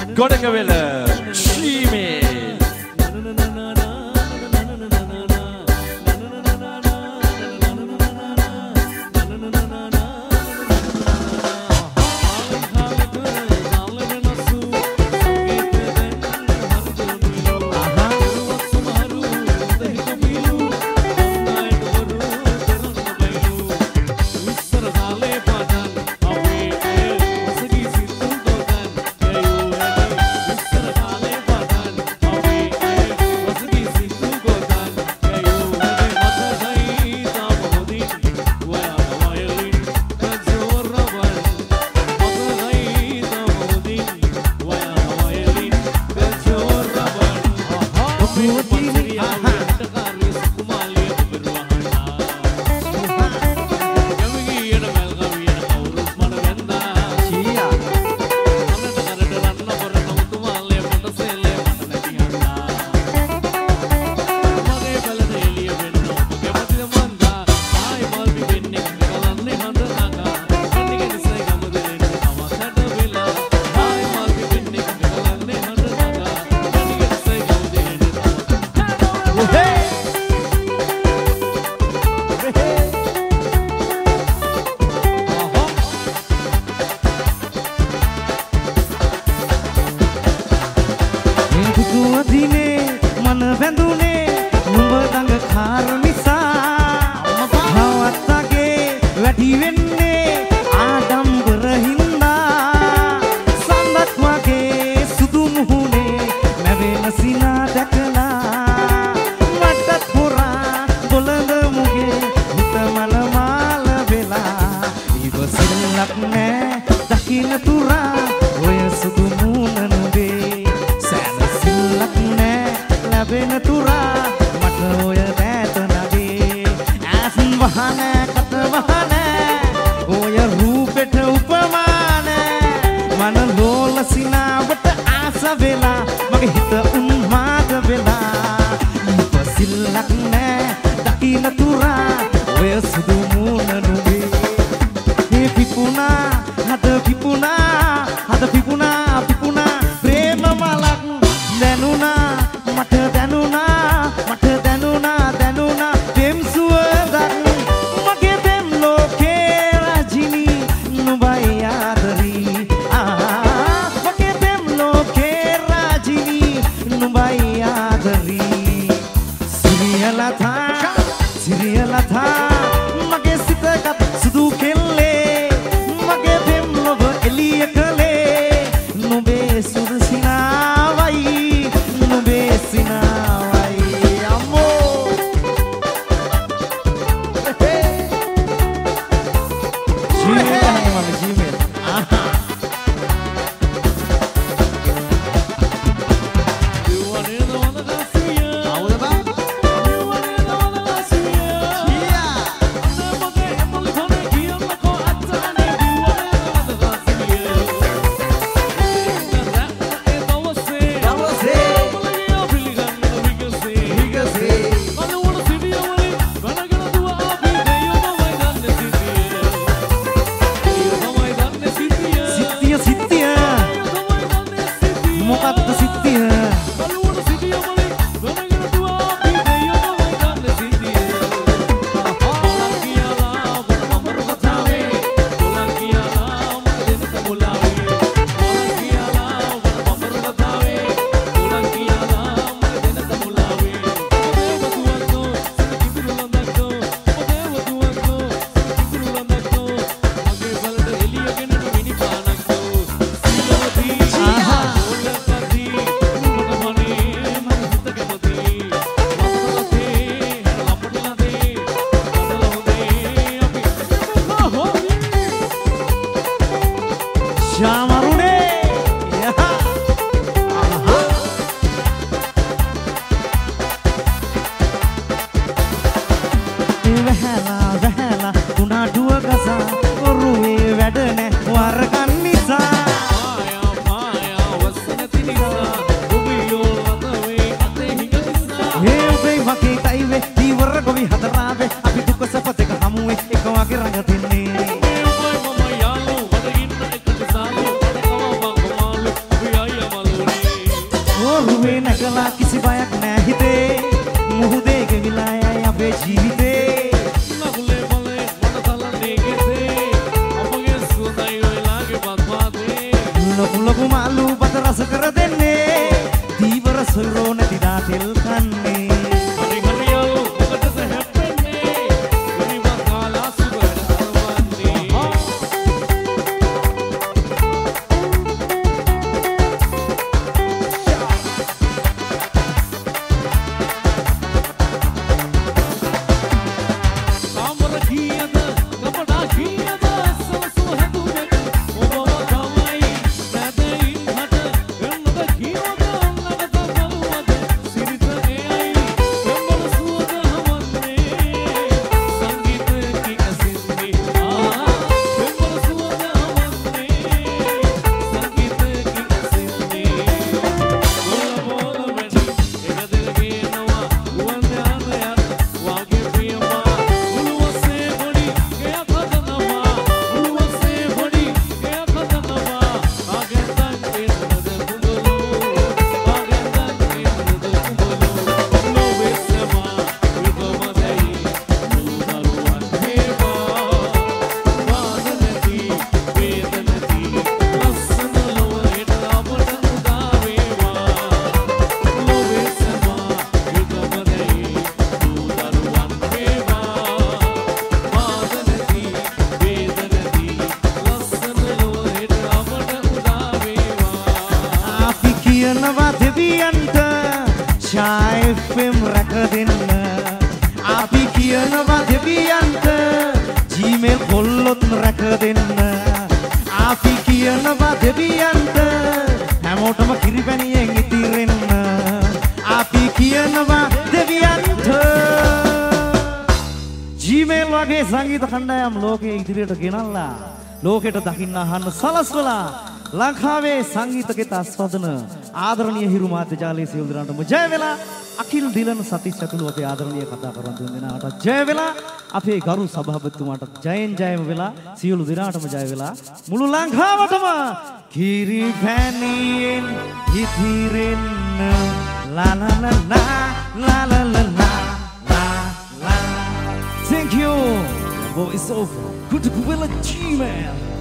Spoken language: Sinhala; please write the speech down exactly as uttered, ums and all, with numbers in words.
ගොඩකවෙල ශ්‍රීමේ දැකලා කිසි බයක් නෑ හිතේ මුහුදේ ගෙවිලා යයි අපේ ජීවිතේ නගුලේ මලේ මන තලන්නේ ගෙතේ අපගේ සුවඳයි වෙලාගේ පත්වාදේ ලොකු ලොකු මාළු බත රස කර දෙන්නේ දීවර සොරෝ නැති දා තෙල් කන්නේ හරි හරියෝ ඔකටද හැප්පෙන්නේ විනිවත් කාලා සුබර අරවන්නේ කාමර කීයද කපඩා කීයද සලසු හැදුනේ ඔබව තමයි නැදෙයින් හට එන්නද කීවද ළඟට බලුවද සිරිත එයයි එම්බල සුවද හවන්නේ සංගීතයේ ඇසින්නේ ආ එම්බල සුවද හවන්නේ සංගීතයේ ඇසින්නේ බෝල බෝල වැඩි එක දෙක කියනවා උවන් යානයක් වාගේ ප්‍රියමා උළුවසේ පොඩි ගයක් හදනවා උළුවසේ පොඩි ගයක් හදනවා ආගෙන්දන් එන්නද කුඹලෝ ආගෙන්දන් එන්නද කුඹලෝ නොවෙස්සමා විගමදයි නුදරුවන් හේවා වාද නැති වේද නැති ලස්සන ලොවට අපට උදා වේවා නොවෙස්සමා විගමදයි නුදරුවන් හේවා වාද නැති වේද නැති ලස්සන ලොවට අපට උදා වේවා අපි කියනවා දෙවියන්ට ෂායි එෆ් එම් රැක දෙන්න අපි කියනවා දෙවියන්ට ජීමේල් කොල්ලොත් රැක දෙන්න අපි කියනවා දෙවියන්ට හැමෝටම කිරිපැණියෙන් ඉතිරෙන්න අපි කියනවා දෙවියන්ට ජීමේල් වගේ සංගීත කණ්ඩායම් ලෝකයේ ඉදිරියට ගෙනල්ලා ලෝකෙට දකින්න අහන්න සලස්වලා ලංකාවේ සංගීතකෙත ආස්වාදන ආදරණීය හිරු මාධ්‍ය ජාලයේ සියලු දෙනාටම ජය වෙලා අකිල් දිලන සතිස් ඇතුළු අපේ ආදරණීය කතා කරන තුන් දෙනාට ජය වෙලා අපේ ගරු සභාපතිතුමාට ජයෙන් ජයම වෙලා සියලු දෙනාටම ජය වෙලා මුළු ලංකාවටම කිරි පැණියෙන් ඉතිරෙන්න ලා ලා ලා ලා ලා ලා ලා ලා. Thank you. Voice of Good Gorilla G-Man.